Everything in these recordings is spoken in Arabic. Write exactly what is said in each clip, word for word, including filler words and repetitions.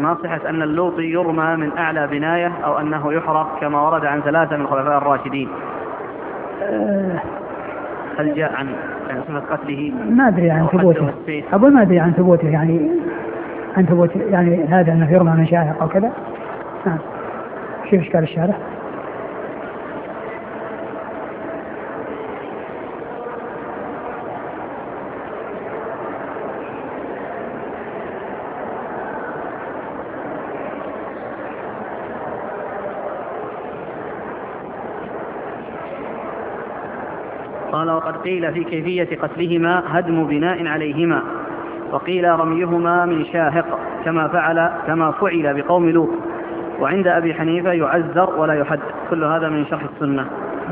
ما صحة أن اللوطي يرمى من أعلى بناية أو أنه يحرق كما ورد عن ثلاثة من الخلفاء الراشدين؟ هل جاء عن صفة قتله؟ ما أدري عن ثبوته، أقول ما أدري عن ثبوته، يعني عن ثبوت يعني هذا أنه يرمى من شاهق أو كذا. نعم. شوف إشكال الشارع. قال وقد قيل في كيفية قتلهما هدم بناء عليهما، وقيل رميهما من شاهق كما فعل كما فعل بقوم لوط، وعند أبي حنيفة يعذر ولا يحد. كل هذا من شرح السنة.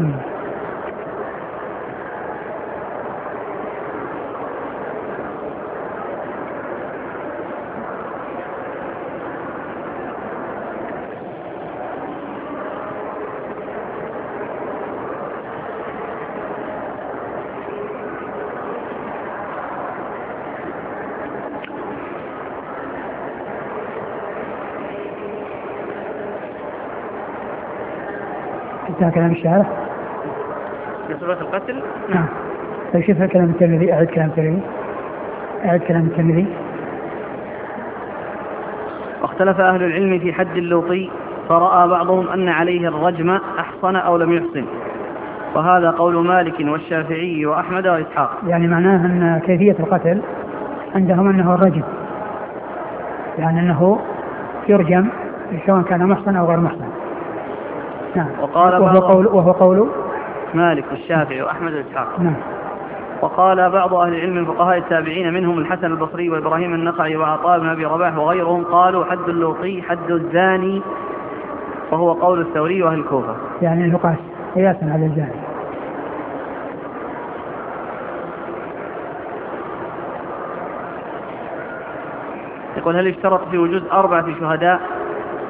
انتهى كلام الشارع في صفة القتل. نعم. طيب شوف كلام الترمذي، أعد كلام الترمذي، أعد كلام الترمذي. واختلف أهل العلم في حد اللوطي، فرأى بعضهم أن عليه الرجم أحصن أو لم يحصن، وهذا قول مالك والشافعي وأحمد وإسحاق. يعني معناه أن كيفية القتل عندهم أنه الرجم، يعني أنه يرجم سواء كان محصن أو غير محصن. نعم. وقال وهو قول وهو قول مالك والشافعي وأحمد وإسحاق. نعم. وقال بعض أهل العلم من فقهاء التابعين منهم الحسن البصري وإبراهيم النخعي وعطاء بن أبي رباح وغيرهم قالوا حد اللوطي حد الزاني، وهو قول الثوري وأهل الكوفة. يعني يقاس قياسا على الزاني. يقول هل اشترط في وجود أربعة شهداء